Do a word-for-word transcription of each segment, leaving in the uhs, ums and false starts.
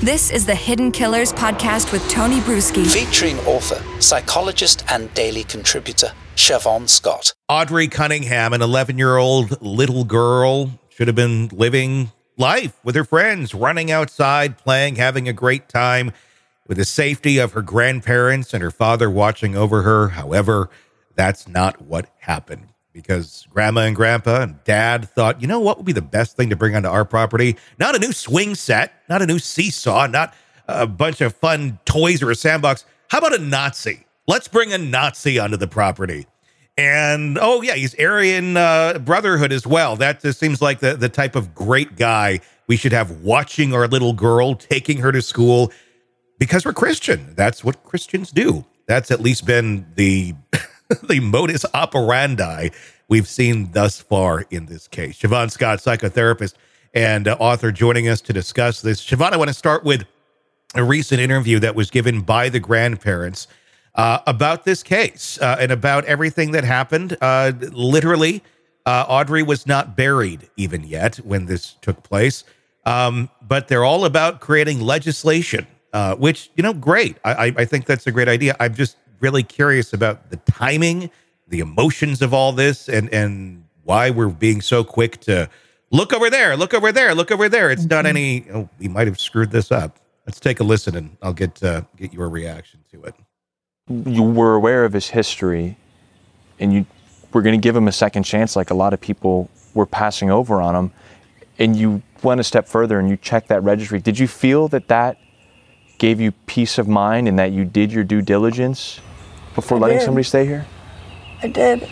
This is the Hidden Killers podcast with Tony Bruschi. Featuring author, psychologist, and daily contributor, Siobhan Scott. Audrey Cunningham, an eleven-year-old little girl, should have been living life with her friends, running outside, playing, having a great time with the safety of her grandparents and her father watching over her. However, that's not what happened, because grandma and grandpa and dad thought, you know what would be the best thing to bring onto our property? Not a new swing set, not a new seesaw, not a bunch of fun toys or a sandbox. How about a Nazi? Let's bring a Nazi onto the property. And, oh, yeah, he's Aryan uh, Brotherhood as well. That just seems like the, the type of great guy we should have watching our little girl, taking her to school, because we're Christian. That's what Christians do. That's at least been the... the modus operandi we've seen thus far in this case. Siobhan Scott, psychotherapist and uh, author, joining us to discuss this. Siobhan, I want to start with a recent interview that was given by the grandparents uh, about this case uh, and about everything that happened. Uh, literally, uh, Audrey was not buried even yet when this took place, um, but they're all about creating legislation, uh, which, you know, great. I, I think that's a great idea. I'm just really curious about the timing, the emotions of all this, and and why we're being so quick to look over there, look over there, look over there. It's mm-hmm. not any, oh, we might have screwed this up. Let's take a listen, and I'll get uh, get your reaction to it. You were aware of his history, and you were going to give him a second chance, like a lot of people were passing over on him, and you went a step further and you checked that registry. Did you feel that that gave you peace of mind and that you did your due diligence before I letting did. somebody stay here? I did.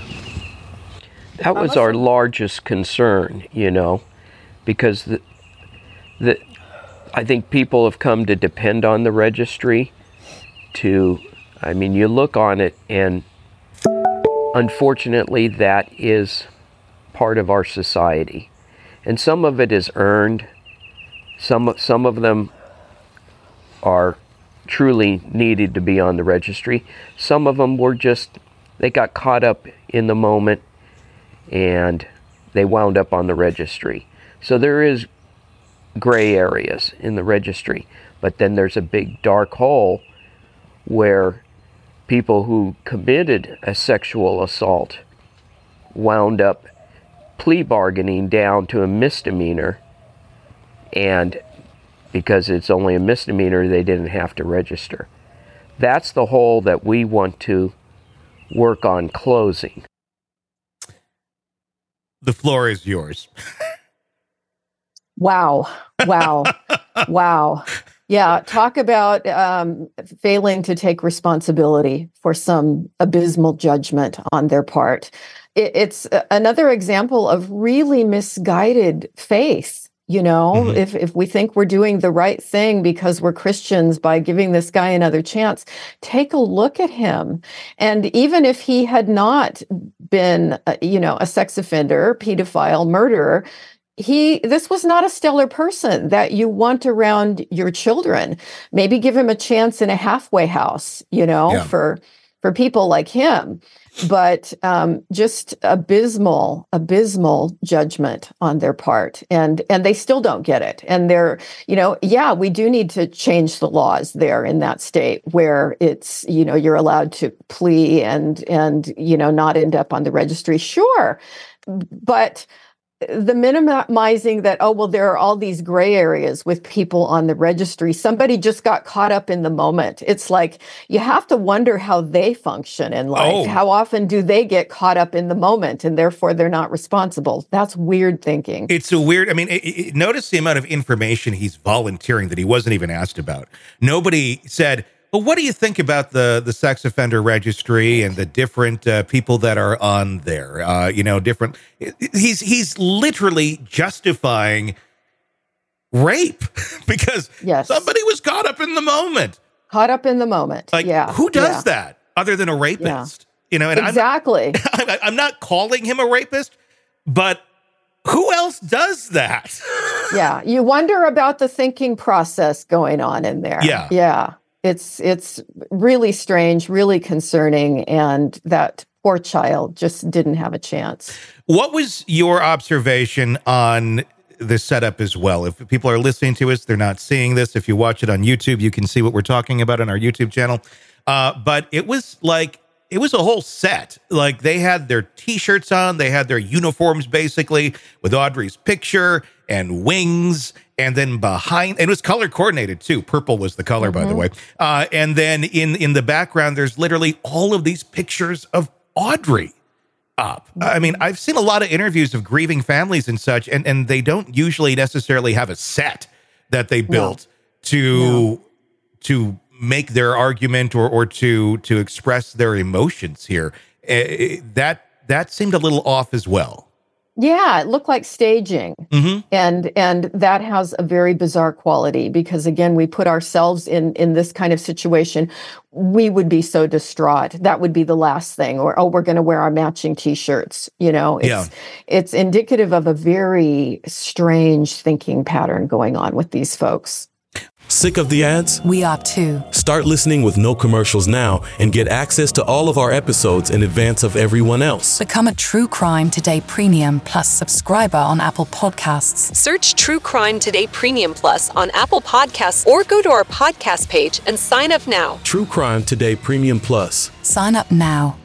That was our largest concern, you know, because the, the, I think people have come to depend on the registry to, I mean, you look on it and unfortunately that is part of our society. And some of it is earned. Some, some of them are truly needed to be on the registry. Some of them were just, they got caught up in the moment and they wound up on the registry. So there is gray areas in the registry, but then there's a big dark hole where people who committed a sexual assault wound up plea bargaining down to a misdemeanor, and because it's only a misdemeanor, they didn't have to register. That's the hole that we want to work on closing. The floor is yours. Wow. Wow. Wow. Yeah. Talk about um, failing to take responsibility for some abysmal judgment on their part. It, it's another example of really misguided faith. You know, mm-hmm. if, if we think we're doing the right thing because we're Christians by giving this guy another chance, take a look at him. And even if he had not been, uh, you know, a sex offender, pedophile, murderer, he, this was not a stellar person that you want around your children. Maybe give him a chance in a halfway house, you know, yeah. for, for people like him. But um, just abysmal, abysmal judgment on their part. And and they still don't get it. And they're, you know, yeah, we do need to change the laws there in that state where it's, you know, you're allowed to plea and, and you know, not end up on the registry. Sure. But the minimizing that, oh, well, there are all these gray areas with people on the registry. Somebody just got caught up in the moment. It's like you have to wonder how they function in life. Oh. How often do they get caught up in the moment and therefore they're not responsible? That's weird thinking. It's a weird, I mean, it, it, notice the amount of information he's volunteering that he wasn't even asked about. Nobody said, well, what do you think about the, the sex offender registry and the different uh, people that are on there? Uh, you know, different. He's he's literally justifying rape because yes. somebody was caught up in the moment. Caught up in the moment. Like, yeah. who does yeah. that other than a rapist? Yeah. You know, and exactly. I'm, I'm not calling him a rapist, but who else does that? Yeah, you wonder about the thinking process going on in there. Yeah, yeah. It's it's really strange, really concerning, and that poor child just didn't have a chance. What was your observation on the setup as well. If people are listening to us, they're not seeing this. If you watch it on YouTube, you can see what we're talking about on our YouTube channel. Uh, but it was like, it was a whole set. Like they had their t-shirts on, they had their uniforms basically with Audrey's picture and wings. And then behind, and it was color coordinated too. Purple was the color, mm-hmm. by the way. Uh, and then in, in the background, there's literally all of these pictures of Audrey up. I mean, I've seen a lot of interviews of grieving families and such, and, and they don't usually necessarily have a set that they built no. to no. to make their argument or or to to express their emotions here. Uh, that that seemed a little off as well. Yeah, it looked like staging. Mm-hmm. And and that has a very bizarre quality because, again, we put ourselves in, in this kind of situation. We would be so distraught. That would be the last thing. Or, oh, we're going to wear our matching T-shirts. You know, it's, yeah. it's indicative of a very strange thinking pattern going on with these folks. Sick of the ads? We are too. Start listening with no commercials now and get access to all of our episodes in advance of everyone else. Become a True Crime Today Premium Plus subscriber on Apple Podcasts. Search True Crime Today Premium Plus on Apple Podcasts or go to our podcast page and sign up now. True Crime Today Premium Plus. Sign up now.